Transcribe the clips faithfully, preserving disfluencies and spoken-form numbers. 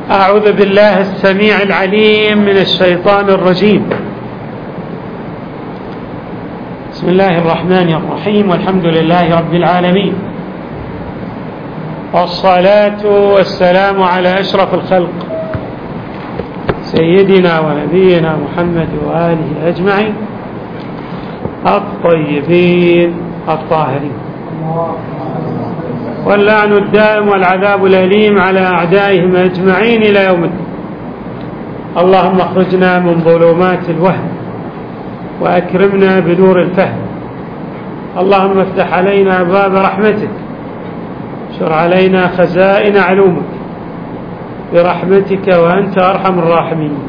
أعوذ بالله السميع العليم من الشيطان الرجيم. بسم الله الرحمن الرحيم، والحمد لله رب العالمين، والصلاة والسلام على أشرف الخلق سيدنا ونبينا محمد وآله أجمعين الطيبين الطاهرين، واللعن الدائم والعذاب الأليم على أعدائهم أجمعين إلى يوم الدين. اللهم اخرجنا من ظلمات الوهم وأكرمنا بنور الفهم. اللهم افتح علينا باب رحمتك، شر علينا خزائن علومك برحمتك وأنت أرحم الراحمين.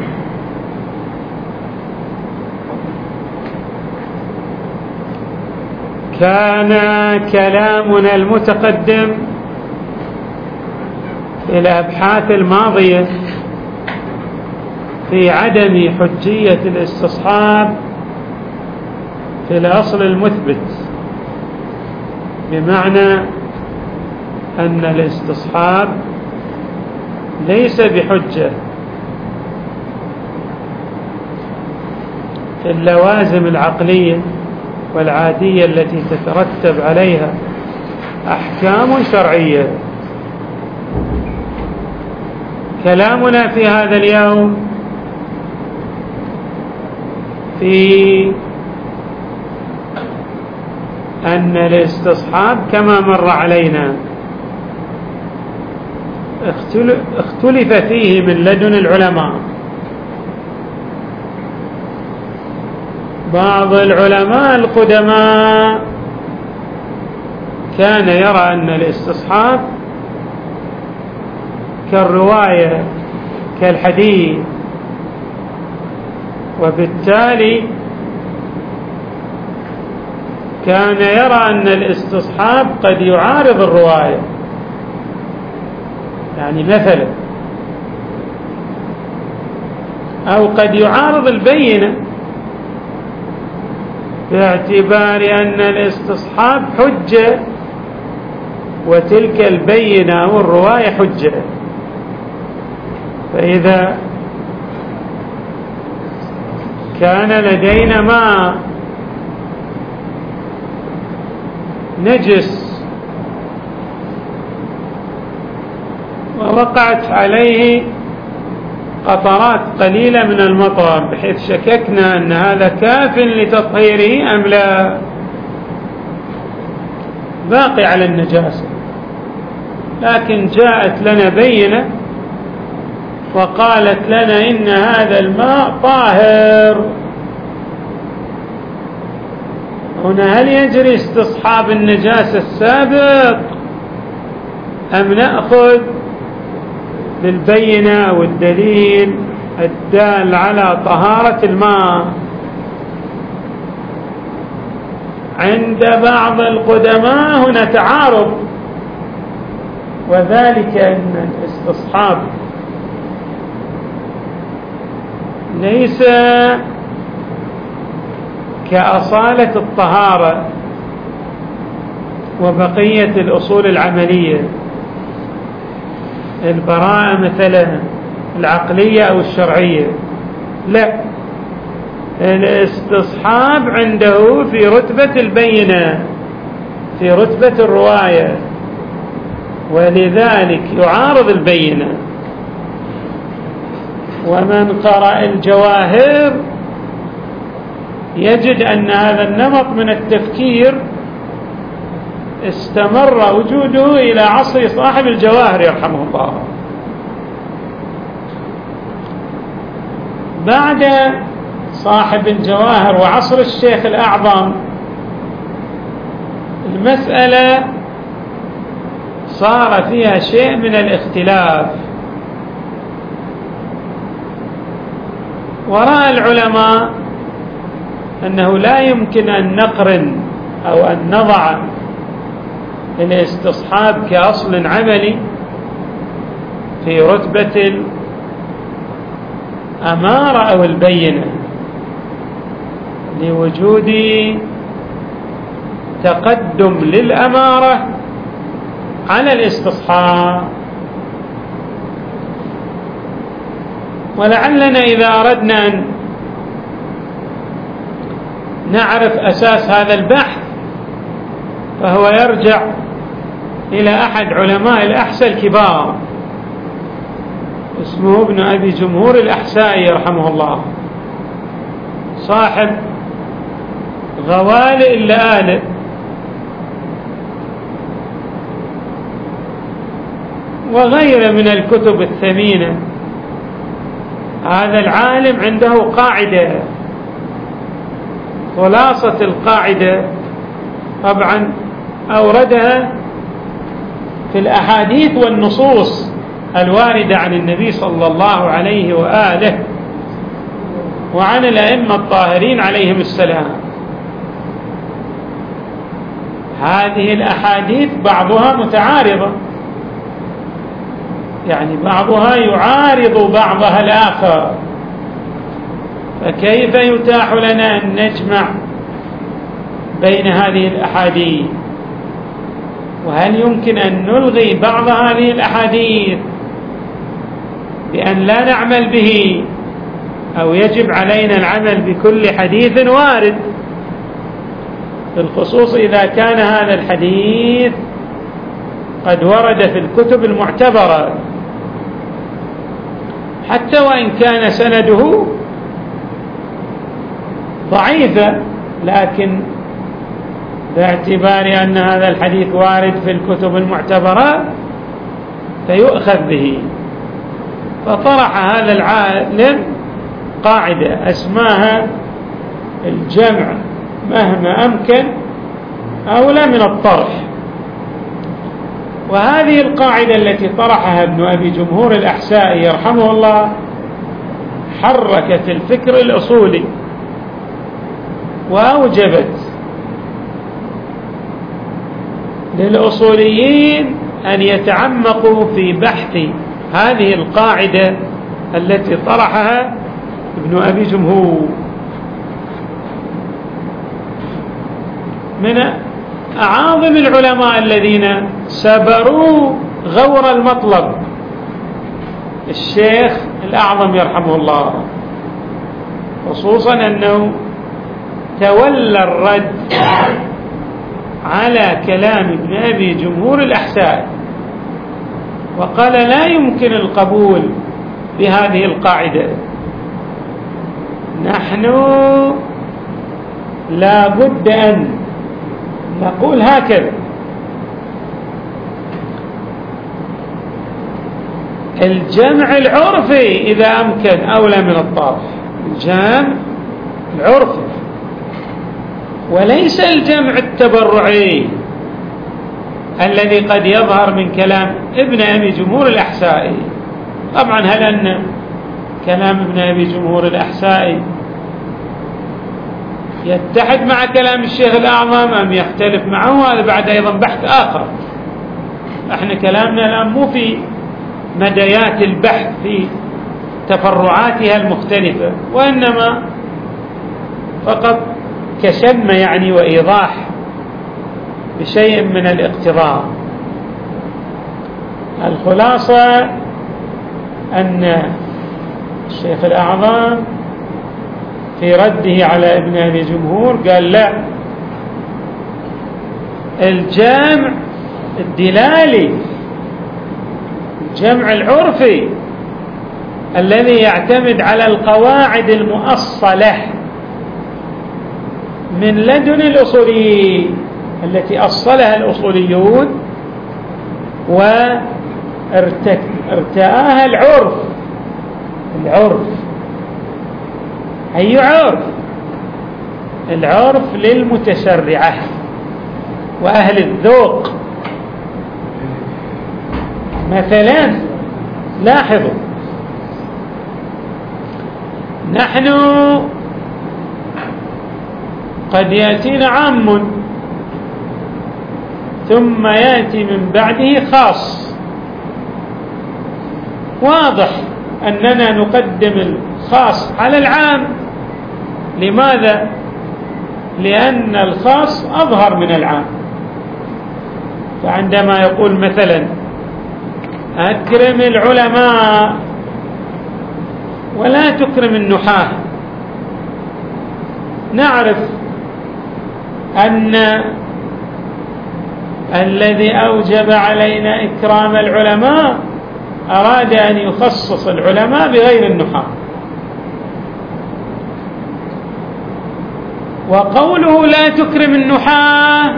كان كلامنا المتقدم في الأبحاث الماضية في عدم حجية الاستصحاب في الأصل المثبت، بمعنى أن الاستصحاب ليس بحجة في اللوازم العقلية والعادية التي تترتب عليها أحكام شرعية. كلامنا في هذا اليوم في أن الاستصحاب كما مر علينا اختلف فيه من لدن العلماء. بعض العلماء القدماء كان يرى أن الاستصحاب كالرواية كالحديث، وبالتالي كان يرى أن الاستصحاب قد يعارض الرواية. يعني مثلا أو قد يعارض البينة، باعتبار أن الاستصحاب حجة وتلك البينة أو الرواية حجة. فإذا كان لدينا ما نجس ووقعت عليه قطرات قليلة من المطر بحيث شككنا أن هذا كاف لتطهيره أم لا، باقي على النجاسة، لكن جاءت لنا بينة وقالت لنا إن هذا الماء طاهر. هنا هل يجري استصحاب النجاسة السابق أم نأخذ بالبينة أو الدليل الدال على طهارة الماء؟ عند بعض القدماء هنا تعارض، وذلك أن الاستصحاب ليس كأصالة الطهارة وبقية الأصول العملية، البراءة مثلا العقلية أو الشرعية، لا، الاستصحاب عنده في رتبة البينة، في رتبة الرواية، ولذلك يعارض البينة. ومن قرأ الجواهر يجد أن هذا النمط من التفكير استمر وجوده إلى عصر صاحب الجواهر يرحمه الله. بعد صاحب الجواهر وعصر الشيخ الأعظم المسألة صار فيها شيء من الاختلاف، ورأى العلماء أنه لا يمكن أن نقرن أو أن نضع الاستصحاب كأصل عملي في رتبة الأمارة أو البينة، لوجود تقدم للأمارة على الاستصحاب. ولعلنا إذا أردنا أن نعرف أساس هذا البحث فهو يرجع إلى أحد علماء الأحساء الكبار اسمه ابن أبي جمهور الأحسائي رحمه الله، صاحب غوالئ اللآلئ، وغيره من الكتب الثمينة. هذا العالم عنده قاعدة، خلاصة القاعدة طبعا أوردها في الأحاديث والنصوص الواردة عن النبي صلى الله عليه وآله وعن الأئمة الطاهرين عليهم السلام. هذه الأحاديث بعضها متعارضة، يعني بعضها يعارض بعضها الآخر، فكيف يتاح لنا أن نجمع بين هذه الأحاديث؟ وهل يمكن أن نلغي بعض هذه الأحاديث بأن لا نعمل به، أو يجب علينا العمل بكل حديث وارد، بالخصوص إذا كان هذا الحديث قد ورد في الكتب المعتبرة حتى وإن كان سنده ضعيفا، لكن باعتبار أن هذا الحديث وارد في الكتب المعتبرة فيؤخذ به. فطرح هذا العالم قاعدة أسماها الجمع مهما أمكن أولى من الطرح. وهذه القاعدة التي طرحها ابن أبي جمهور الأحسائي يرحمه الله حركت الفكر الأصولي، وأوجبت للأصوليين أن يتعمقوا في بحث هذه القاعدة التي طرحها ابن أبي جمهور. من أعاظم العلماء الذين سبروا غور المطلب الشيخ الأعظم يرحمه الله، خصوصا أنه تولى الرد على كلام ابن أبي جمهور الأحساء، وقال لا يمكن القبول بهذه القاعدة، نحن لا بد أن نقول هكذا: الجمع العرفي إذا أمكن أولى من الطرح، الجمع العرفي وليس الجمع التبرعي الذي قد يظهر من كلام ابن أبي جمهور الأحسائي. طبعا هل أن كلام ابن أبي جمهور الأحسائي يتحد مع كلام الشيخ الأعظم أم يختلف معه؟ هذا بعد أيضا بحث آخر. احنا كلامنا الآن مو في مديات البحث في تفرعاتها المختلفة، وإنما فقط كشم يعني وإيضاح بشيء من الاقتضاء. الخلاصة أن الشيخ الأعظم في رده على ابن أبي جمهور قال لا، الجمع الدلالي، الجمع العرفي الذي يعتمد على القواعد المؤصلة من لدن الأصوليين التي أصلها الأصوليون وارتآها العرف. العرف أي عرف؟ العرف للمتشرعة وأهل الذوق. مثلا لاحظوا، نحن قد يأتينا عام ثم يأتي من بعده خاص، واضح أننا نقدم الخاص على العام. لماذا؟ لأن الخاص أظهر من العام. فعندما يقول مثلا أكرم العلماء ولا تكرم النحاة. نعرف أن الذي أوجب علينا إكرام العلماء أراد أن يخصص العلماء بغير النحاة، وقوله لا تكرم النحاة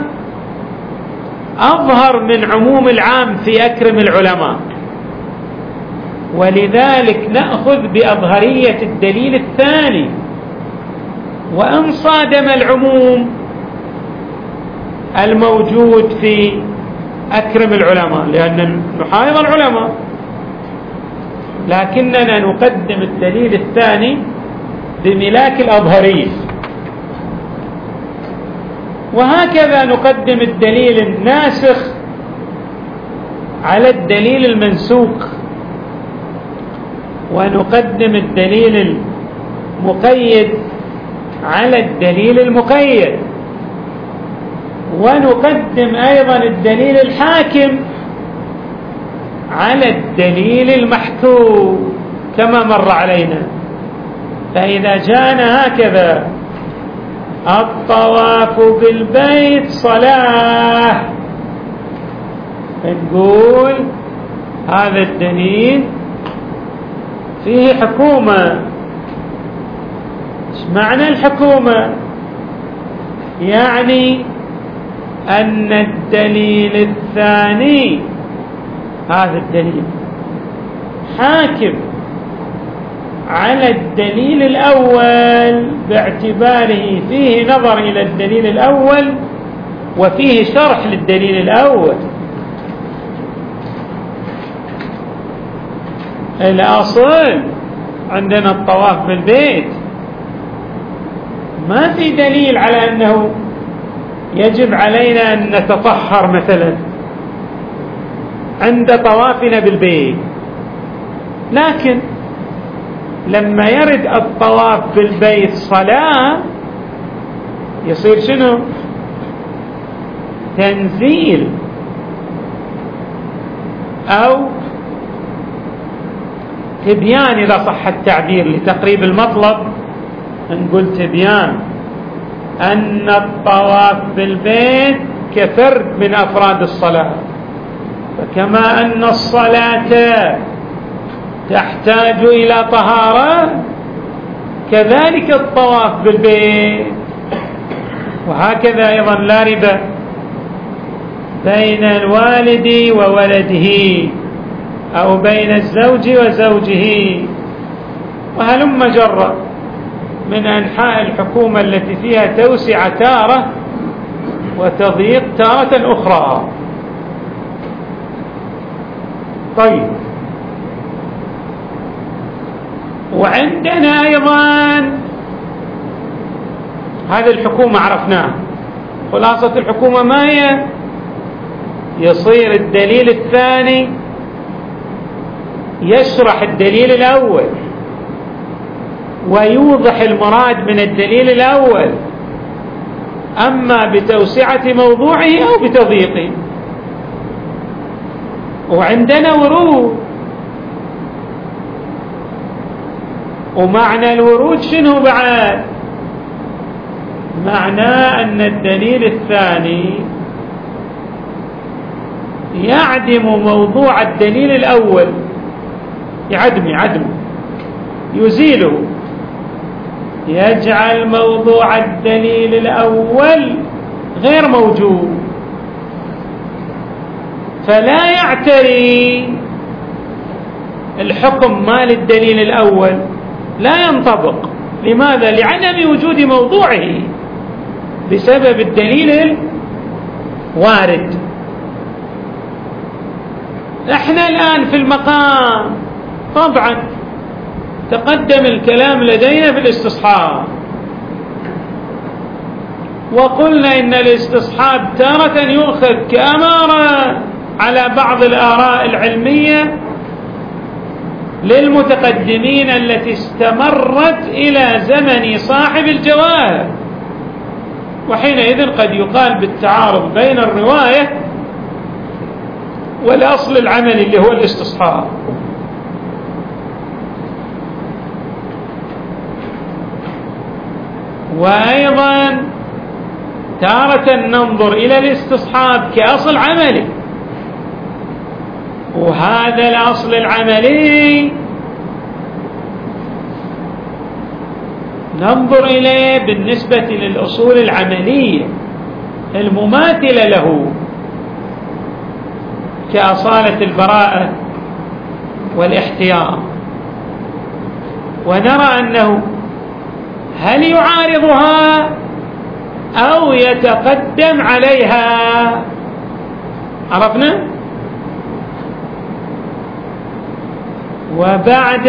أظهر من عموم العام في أكرم العلماء، ولذلك نأخذ بأظهرية الدليل الثاني، وإن صادم العموم الموجود في أكرم العلماء، لأن النحاة أيضا علماء، لكننا نقدم الدليل الثاني بملاك الأظهرية. وهكذا نقدم الدليل الناسخ على الدليل المنسوخ، ونقدم الدليل المقيد على الدليل المقيد، ونقدم أيضا الدليل الحاكم على الدليل المحكوم كما مر علينا. فإذا جاءنا هكذا الطواف بالبيت صلاة، نقول هذا الدليل فيه حكومة. ايش معنى الحكومة؟ يعني أن الدليل الثاني، هذا الدليل حاكم على الدليل الأول باعتباره فيه نظر إلى الدليل الأول وفيه شرح للدليل الأول. الأصل عندنا الطواف بالبيت ما في دليل على أنه يجب علينا أن نتطهر مثلا عند طوافنا بالبيت، لكن لما يرد الطواف بالبيت صلاة يصير شنو؟ تنزيل أو تبيان إذا صح التعبير لتقريب المطلب، نقول تبيان أن الطواف بالبيت كفرد من أفراد الصلاة، فكما أن الصلاة تحتاج إلى طهارة كذلك الطواف بالبيت. وهكذا أيضا لا ربا بين الوالد وولده أو بين الزوج وزوجه، وهلم جرا من أنحاء الحكومة التي فيها توسعة تارة وتضييق تارة أخرى. طيب، وعندنا أيضا هذه الحكومة عرفناها، خلاصة الحكومة ما هي؟ يصير الدليل الثاني يشرح الدليل الأول ويوضح المراد من الدليل الأول، أما بتوسعة موضوعه أو بتضييقه. وعندنا ورود، ومعنى الورود شنو بعد؟ معناه أن الدليل الثاني يعدم موضوع الدليل الأول، يعدم يعدم يزيله، يجعل موضوع الدليل الأول غير موجود، فلا يعتري الحكم مال الدليل الأول، لا ينطبق. لماذا؟ لعدم وجود موضوعه بسبب الدليل الوارد. احنا الآن في المقام طبعا تقدم الكلام لدينا بالاستصحاب، وقلنا إن الاستصحاب تارة يؤخذ كأمارة على بعض الآراء العلمية للمتقدمين التي استمرت إلى زمن صاحب الجواهر، وحينئذ قد يقال بالتعارض بين الرواية والأصل العملي اللي هو الاستصحاب. وأيضا تارة ننظر إلى الاستصحاب كأصل عملي، وهذا الأصل العملي ننظر إليه بالنسبة للأصول العملية المماثلة له كأصالة البراءة والاحتياط، ونرى أنه هل يعارضها أو يتقدم عليها. عرفنا؟ وبعد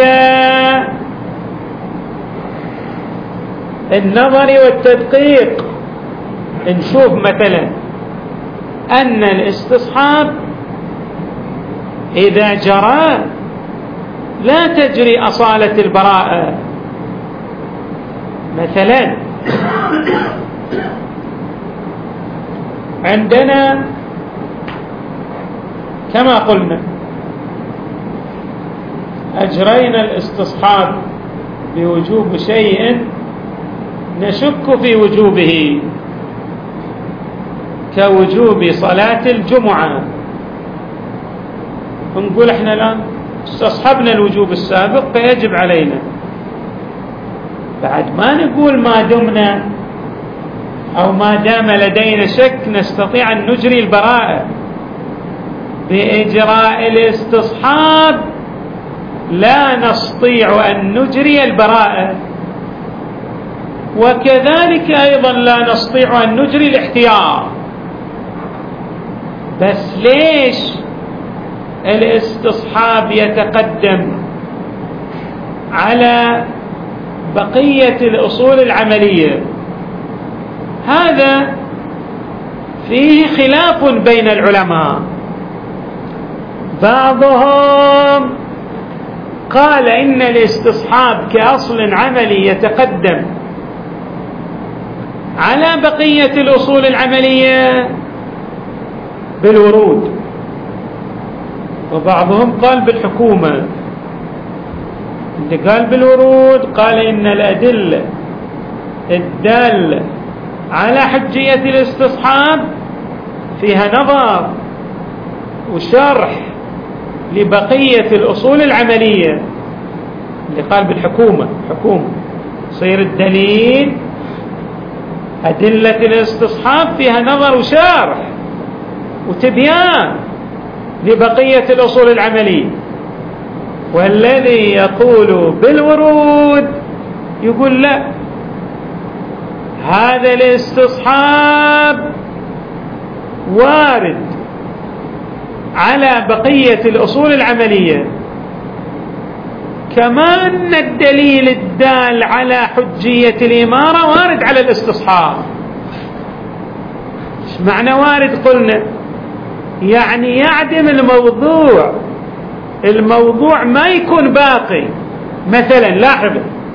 النظر والتدقيق نشوف مثلا أن الاستصحاب إذا جرى لا تجري أصالة البراءة. مثلا عندنا كما قلنا أجرينا الاستصحاب بوجوب شيء نشك في وجوبه، كوجوب صلاة الجمعة، نقول احنا الآن استصحبنا الوجوب السابق فيجب علينا، بعد ما نقول ما دمنا أو ما دام لدينا شك نستطيع أن نجري البراءة بإجراء الاستصحاب، لا نستطيع أن نجري البراءة، وكذلك أيضا لا نستطيع أن نجري الاحتياط. بس ليش الاستصحاب يتقدم على بقية الأصول العملية؟ هذا فيه خلاف بين العلماء. بعضهم قال إن الاستصحاب كأصل عملي يتقدم على بقية الأصول العملية بالورود، وبعضهم قال بالحكومة. اللي قال بالورود قال إن الأدلة الدالة على حجية الاستصحاب فيها نظر وشرح لبقية الأصول العملية. اللي قال بالحكومة حكومة صير الدليل أدلة الاستصحاب فيها نظر وشرح وتبيان لبقية الأصول العملية. والذي يقول بالورود يقول لا، هذا الاستصحاب وارد على بقية الأصول العملية، كما أن الدليل الدال على حجية الإمارة وارد على الاستصحاب. ايش معنى وارد؟ قلنا يعني يعدم الموضوع، الموضوع ما يكون باقي. مثلا لاحظ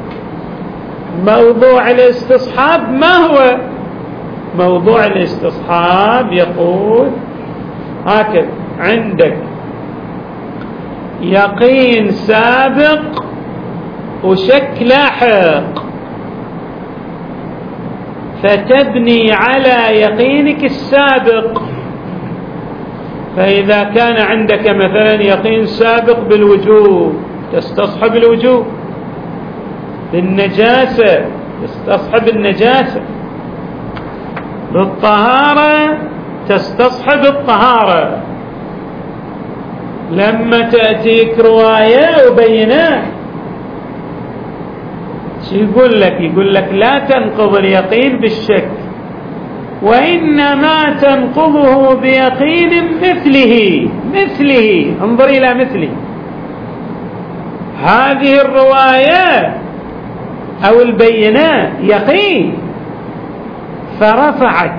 موضوع الاستصحاب ما هو؟ موضوع الاستصحاب يقول هكذا: عندك يقين سابق وشك لاحق، فتبني على يقينك السابق. فإذا كان عندك مثلا يقين سابق بالوجوب تستصحب الوجوب، بالنجاسة تستصحب النجاسة، بالطهارة تستصحب الطهارة. لما تأتيك رواية وبينات شو يقول لك؟ يقول لك لا تنقض اليقين بالشك، وإنما تنقضه بيقين مثله. مثله انظر إلى مثله. هذه الرواية أو البينات يقين، فرفعت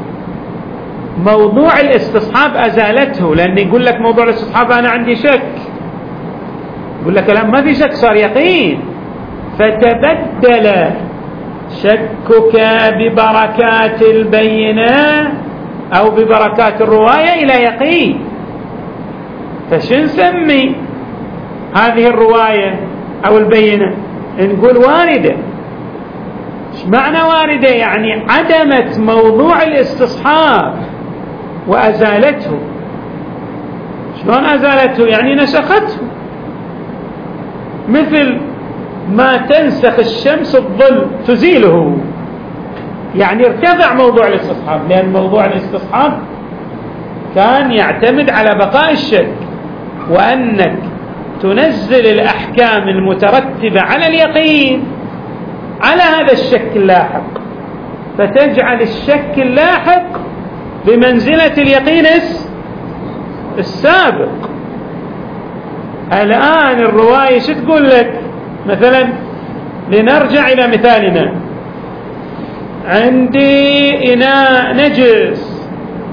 موضوع الاستصحاب أزالته، لأن يقول لك موضوع الاستصحاب أنا عندي شك، يقول لك لا ما في شك، صار يقين. فتبدل شكك ببركات البينة أو ببركات الرواية إلى يقين. فشو نسمي هذه الرواية أو البينة؟ نقول واردة. ايش معنى واردة؟ يعني عدمت موضوع الاستصحاب وأزالته. شلون أزالته؟ يعني نسخته، مثل ما تنسخ الشمس الظل تزيله، يعني ارتفع موضوع الاستصحاب، لأن موضوع الاستصحاب كان يعتمد على بقاء الشك، وأنك تنزل الأحكام المترتبة على اليقين على هذا الشك اللاحق، فتجعل الشك اللاحق بمنزلة اليقين السابق. الآن الرواية شو تقول لك؟ مثلا لنرجع إلى مثالنا، عندي إناء نجس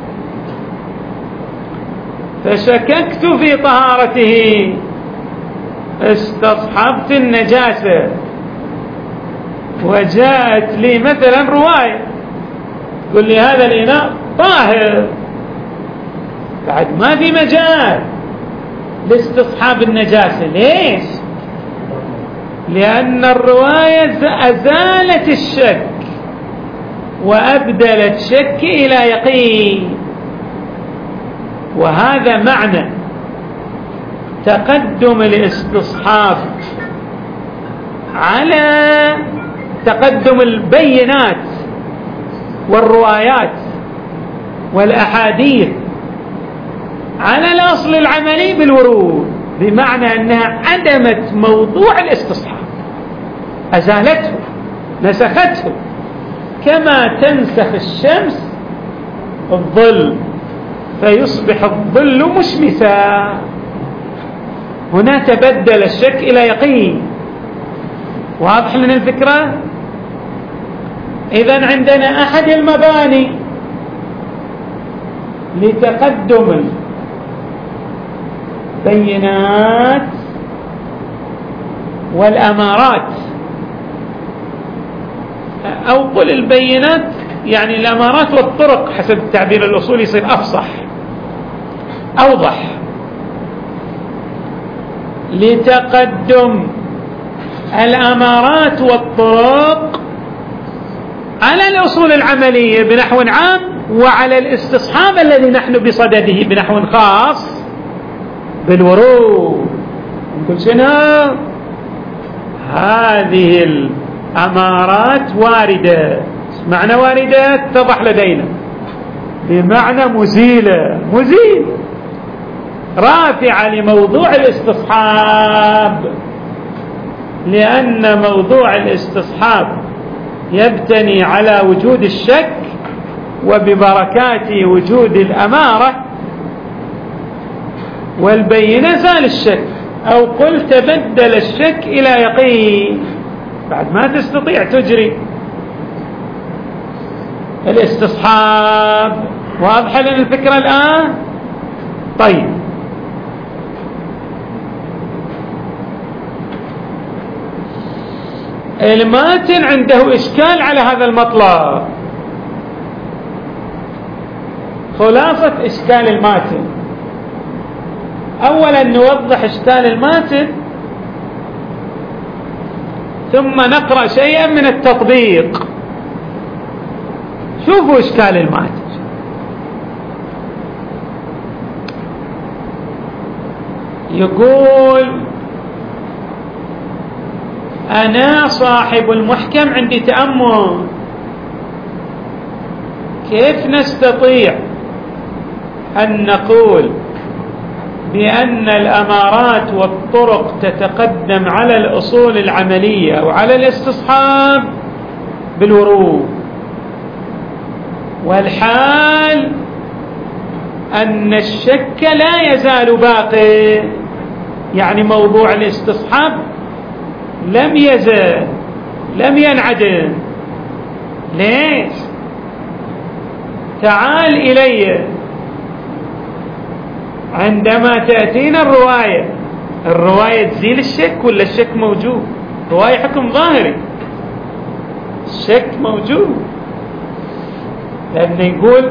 فشككت في طهارته، استصحبت النجاسة، وجاءت لي مثلا رواية تقول لي هذا الإناء طاهر، بعد ما في مجال لاستصحاب النجاسة. ليش؟ لأن الرواية أزالت الشك وأبدلت شك إلى يقين، وهذا معنى تقدم الاستصحاب على تقدم البينات والروايات والأحاديث على الأصل العملي بالورود، بمعنى أنها عدمت موضوع الاستصحاب، أزالته، نسخته، كما تنسخ الشمس الظل فيصبح الظل مشمسا. هنا تبدل الشك إلى يقين. واضح لنا الفكرة؟ إذن عندنا أحد المباني لتقدم البينات والأمارات، أو قل البينات يعني الأمارات والطرق حسب التعبير الأصولي يصير أفصح أوضح، لتقدم الأمارات والطرق على الأصول العملية بنحو عام، وعلى الاستصحاب الذي نحن بصدده بنحو خاص بالورود. نقول شنو؟ هذه الأمارات واردة. معنى واردة اتضح لدينا بمعنى مزيلة، مزيل رافعة لموضوع الاستصحاب، لأن موضوع الاستصحاب يبتني على وجود الشك، وببركات وجود الأمارة والبينة زال الشك، أو قل تبدل الشك إلى يقين، بعد ما تستطيع تجري الاستصحاب. واضحة لنا الفكرة الآن؟ طيب، الماتن عنده إشكال على هذا المطلب. خلاصة إشكال الماتن، أولا نوضح إشكال الماتن، ثم نقرأ شيئا من التطبيق. شوفوا إشكال الماتن. يقول أنا صاحب المحكم عندي تأمل، كيف نستطيع أن نقول بأن الأمارات والطرق تتقدم على الأصول العملية وعلى الاستصحاب بالورود، والحال أن الشك لا يزال باقي، يعني موضوع الاستصحاب لم يزل، لم ينعدم. ليش؟ تعال إلي، عندما تأتينا الرواية، الرواية تزيل الشك ولا الشك موجود؟ رواية حكم ظاهري، الشك موجود، لأنه يقول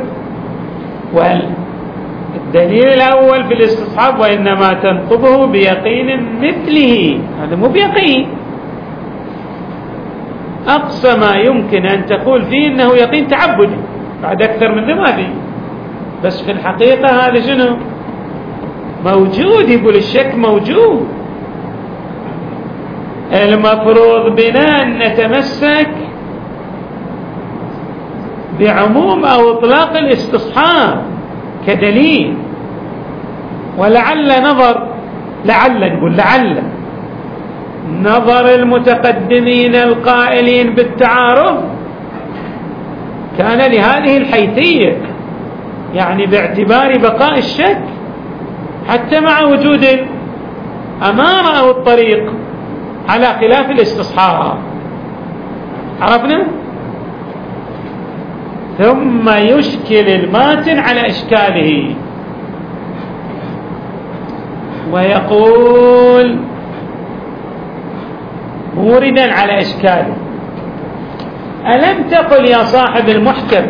والدليل الأول في الاستصحاب وإنما تنقضه بيقين مثله، هذا مو بيقين. أقصى ما يمكن أن تقول فيه إنه يقين تعبدي، بعد أكثر من ذي ما فيه. بس في الحقيقة هذا شنو موجود؟ يقول الشك موجود. المفروض بنا أن نتمسك بعموم أو إطلاق الاستصحاب كدليل، ولعل نظر لعل نقول لعل نظر المتقدمين القائلين بالتعارض كان لهذه الحيثية، يعني باعتبار بقاء الشك حتى مع وجود الأمارة أو الطريق على خلاف الاستصحاب. عرفنا؟ ثم يشكل الماتن على إشكاله ويقول موردا على إشكاله: ألم تقل يا صاحب المحكم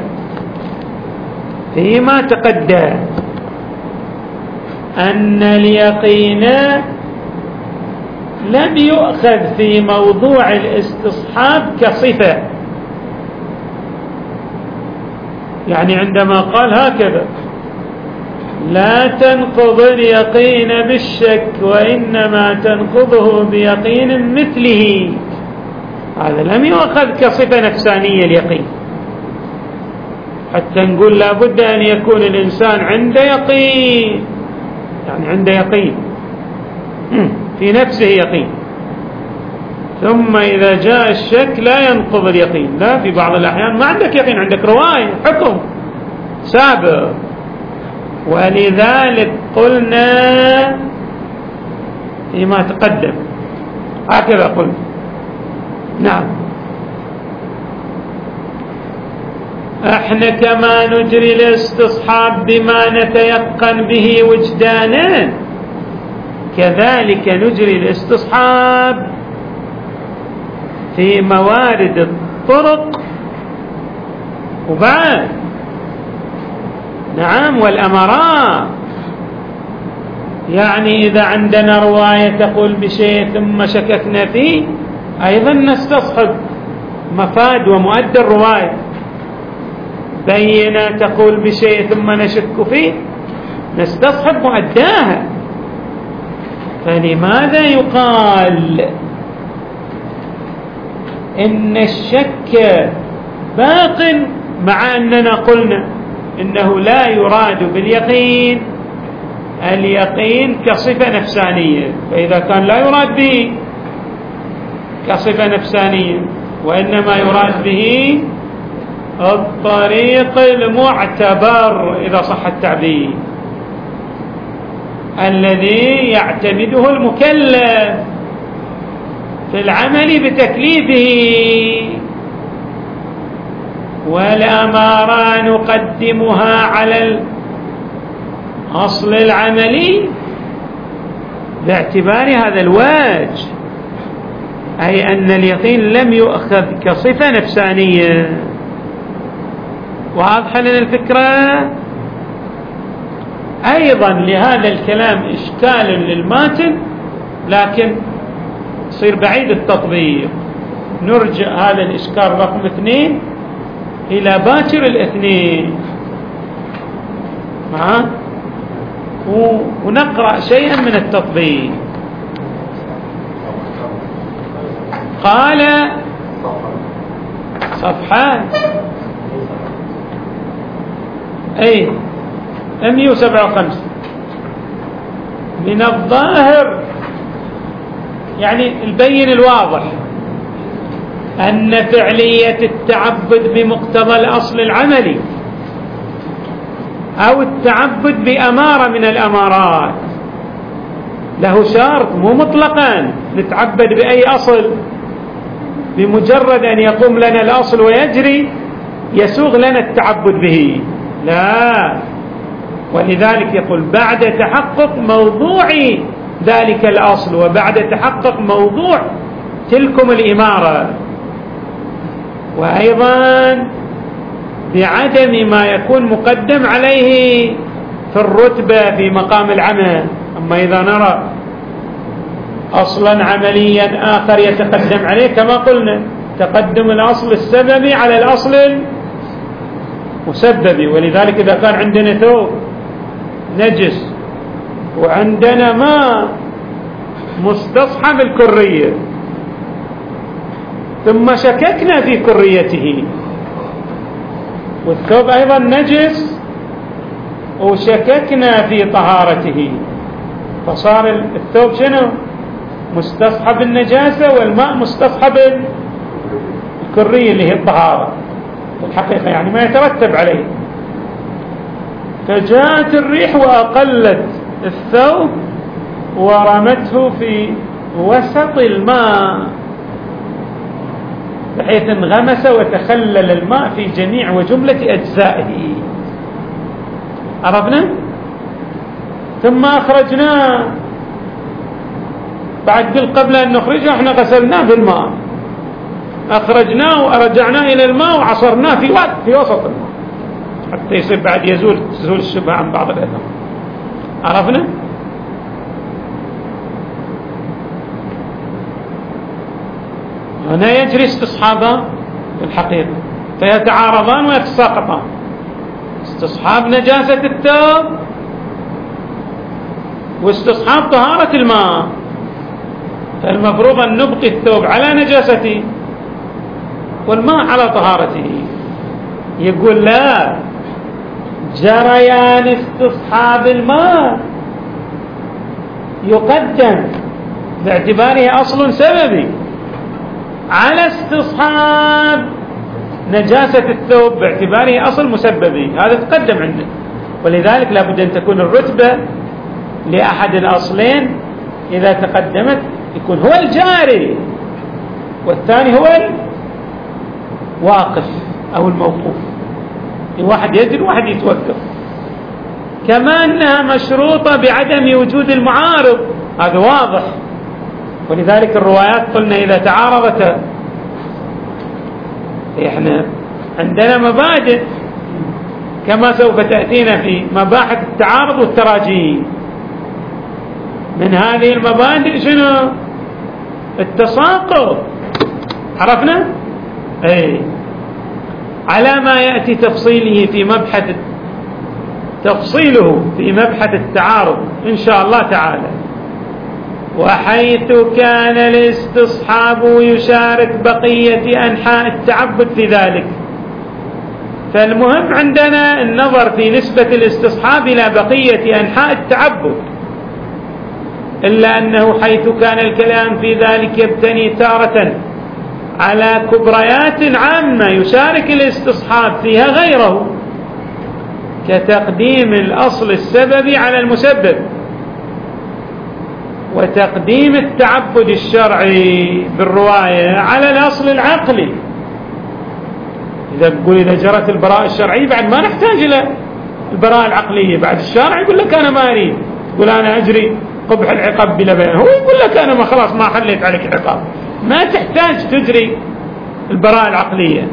فيما تقدم أن اليقين لم يؤخذ في موضوع الاستصحاب كصفة؟ يعني عندما قال هكذا لا تنقض اليقين بالشك وإنما تنقضه بيقين مثله، هذا لم يؤخذ كصفة نفسانية اليقين، حتى نقول لابد أن يكون الإنسان عنده يقين، يعني عنده يقين في نفسه يقين، ثم إذا جاء الشك لا ينقض اليقين. لا، في بعض الأحيان ما عندك يقين، عندك رواية حكم سابق. ولذلك قلنا فيما تقدم هكذا قلنا. نعم، احنا كما نجري الاستصحاب بما نتيقن به وجدانا، كذلك نجري الاستصحاب في موارد الطرق وبعد. نعم، والأمارات، يعني إذا عندنا رواية تقول بشيء ثم شككنا فيه أيضا نستصحب مفاد ومؤدى الرواية. بينة تقول بشيء ثم نشك فيه نستصحب مؤداها. فلماذا يقال إن الشك باق مع أننا قلنا إنه لا يراد باليقين اليقين كصفة نفسانية؟ فإذا كان لا يراد به كصفة نفسانية وإنما يراد به الطريق المعتبر إذا صح التعبير الذي يعتمده المكلف في العمل بتكليفه، والأمارة نقدمها على الأصل العملي باعتبار هذا الوجه، أي أن اليقين لم يؤخذ كصفة نفسانية. واضحة لنا الفكرة؟ أيضا لهذا الكلام إشكال للماتن، لكن يصير بعيد التطبيق. نرجع هذا الإشكال رقم اثنين إلى باكر الاثنين ها ونقرأ شيئا من التطبيق. قال صفحة أي مئة وسبعة وخمسين: من الظاهر، يعني البين الواضح، أن فعلية التعبد بمقتضى الأصل العملي أو التعبد بأمارة من الأمارات له شرط، مو مطلقا نتعبد بأي أصل بمجرد أن يقوم لنا الأصل ويجري يسوغ لنا التعبد به، لا. ولذلك يقول بعد تحقق موضوع ذلك الأصل وبعد تحقق موضوع تلكم الإمارة، وأيضا بعدم ما يكون مقدم عليه في الرتبة في مقام العمل. أما إذا نرى أصلا عمليا آخر يتقدم عليه كما قلنا تقدم الأصل السببي على الأصل المسببي. ولذلك إذا كان عندنا ثوب نجس وعندنا ماء مستصحب الكرية ثم شككنا في كريته، والثوب أيضا نجس وشككنا في طهارته، فصار الثوب شنو؟ مستصحب النجاسة والماء مستصحب الكرية اللي هي الطهارة في الحقيقة، يعني ما يترتب عليه. فجاءت الريح وأقلت الثوب ورمته في وسط الماء بحيث انغمس وتخلل الماء في جميع وجملة أجزائه. عرفنا؟ ثم أخرجناه، بعد قل قبل أن نخرجه احنا غسلناه بالماء، أخرجناه ورجعناه إلى الماء وعصرناه في وقت في وسط الماء حتى يصير بعد يزول تزول الشبهة عن بعض الأثر. عرفنا؟ هنا يجري استصحابان في الحقيقة فيتعارضان ويتساقطان، استصحاب نجاسة الثوب واستصحاب طهارة الماء. فالمفروض أن نبقي الثوب على نجاسته والماء على طهارته. يقول لا، جريان استصحاب الماء يقدم باعتباره أصل سببي على استصحاب نجاسة الثوب باعتباره أصل مسببي، هذا تقدم عنده. ولذلك لابد أن تكون الرتبة لأحد الأصلين إذا تقدمت يكون هو الجاري والثاني هو الواقف أو الموقوف، واحد يجري وواحد يتوقف. كما أنها مشروطة بعدم وجود المعارض، هذا واضح. ولذلك الروايات قلنا إذا تعارضت، إحنا عندنا مبادئ كما سوف تأتينا في مباحث التعارض والتراجيح. من هذه المبادئ شنو؟ التساقط. عرفنا؟ اي على ما يأتي تفصيله في مبحث تفصيله في مبحث التعارض إن شاء الله تعالى. وحيث كان الاستصحاب يشارك بقية أنحاء التعبد في ذلك، فالمهم عندنا النظر في نسبة الاستصحاب إلى بقية أنحاء التعبد، إلا أنه حيث كان الكلام في ذلك يبتني تارة على كبريات عامة يشارك الاستصحاب فيها غيره، كتقديم الأصل السببي على المسبب، وتقديم التعبد الشرعي بالرواية على الأصل العقلي. إذا تقول إذا جرت البراءة الشرعية بعد ما نحتاج إلى البراءة العقلية، بعد الشارع يقول لك أنا ما أريد، تقول أنا أجري قبح العقاب بلا بيان، هو يقول لك أنا ما خلاص ما حليت عليك عقاب، ما تحتاج تجري البراءة العقلية.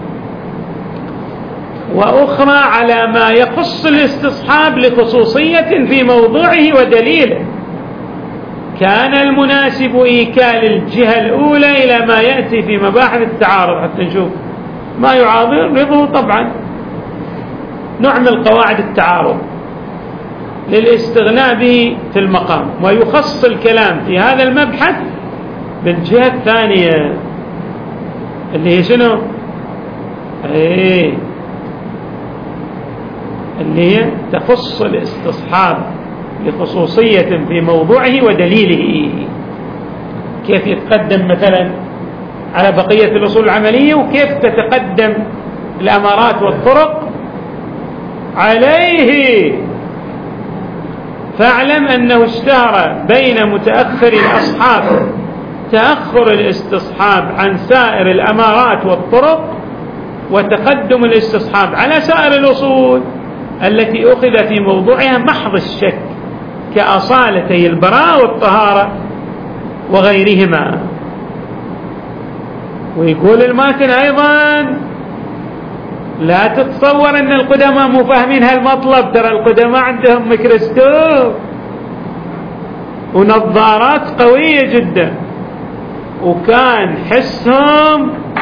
وأخرى على ما يخص الاستصحاب لخصوصية في موضوعه ودليله، كان المناسب إيكال الجهة الأولى إلى ما يأتي في مباحث التعارض حتى نشوف ما يعارضه. طبعا نعمل قواعد التعارض للاستغناء به في المقام، ويخص الكلام في هذا المبحث بالجهة الثانية اللي هي شنو؟ ايه اللي هي تخص الاستصحاب لخصوصية في موضوعه ودليله، كيف يتقدم مثلا على بقية الأصول العملية، وكيف تتقدم الأمارات والطرق عليه. فاعلم أنه اشتهر بين متأخر الأصحاب تأخر الاستصحاب عن سائر الأمارات والطرق، وتقدم الاستصحاب على سائر الأصول التي أخذ في موضوعها محض الشك كأصالتي البراءة والطهارة وغيرهما. ويقول الماتن أيضا لا تتصور أن القدماء مو فاهمين هالمطلب، ترى القدماء عندهم ميكروسكوب ونظارات قوية جدا، وكان حسهم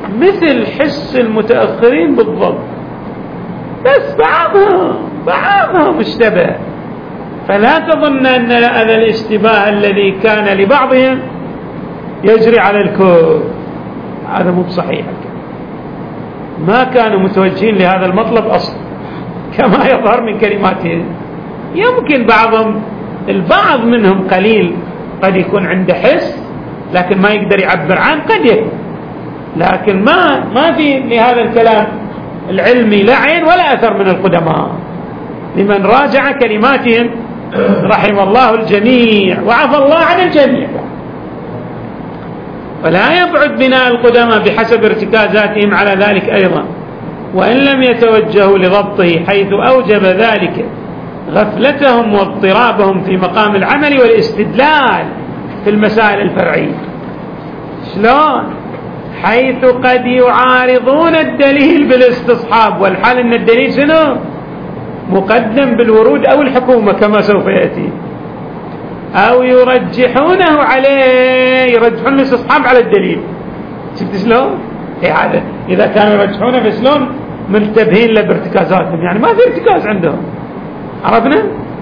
مثل حس المتأخرين بالضبط، بس بعضها بعضها مشتبه. فلا تظن أن هذا الاشتباه الذي كان لبعضهم يجري على الكل، هذا مو بصحيح. ما كانوا متوجهين لهذا المطلب أصلا كما يظهر من كلماتهم. يمكن بعضهم البعض منهم قليل قد يكون عنده حس لكن ما يقدر يعبر عنه، قد يكون، لكن ما ما في لهذا الكلام العلمي لا عين ولا أثر من القدماء لمن راجع كلماتهم رحم الله الجميع وعفى الله عن الجميع. فلا يبعد بناء القدماء بحسب ارتكازاتهم على ذلك أيضا، وإن لم يتوجهوا لضبطه حيث أوجب ذلك غفلتهم واضطرابهم في مقام العمل والاستدلال في المسائل الفرعية. شلون؟ حيث قد يعارضون الدليل بالاستصحاب، والحال أن الدليل شنو؟ مقدم بالورود أو الحكومة كما سوف يأتي، أو يرجحونه عليه، يرجحون الاستصحاب على الدليل. شفت شلون؟ إيه هذا إذا كانوا يرجحونه فشلون منتبهين له بارتكازاتهم، يعني ما في ارتكاز عندهم. عرفنا؟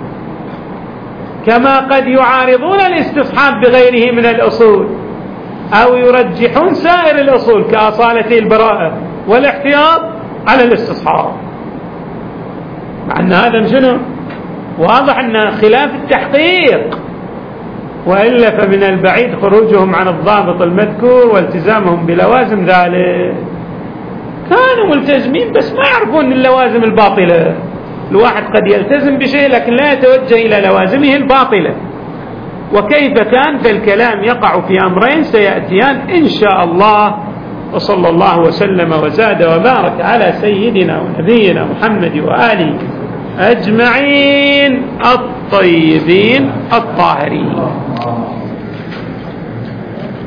كما قد يعارضون الاستصحاب بغيره من الأصول، أو يرجحون سائر الأصول كأصالة البراءة والاحتياط على الاستصحاب، مع أن هذا شنو؟ واضح أن خلاف التحقيق، وإلا فمن البعيد خروجهم عن الضابط المذكور والتزامهم بلوازم ذلك. كانوا ملتزمين بس ما يعرفون اللوازم الباطلة. الواحد قد يلتزم بشيء لكن لا يتوجه إلى لوازمه الباطلة. وكيف كان؟ فالكلام يقع في أمرين سيأتيان إن شاء الله. وصلى الله وسلم وزاد وبارك على سيدنا ونبينا محمد وآله أجمعين الطيبين الطاهرين.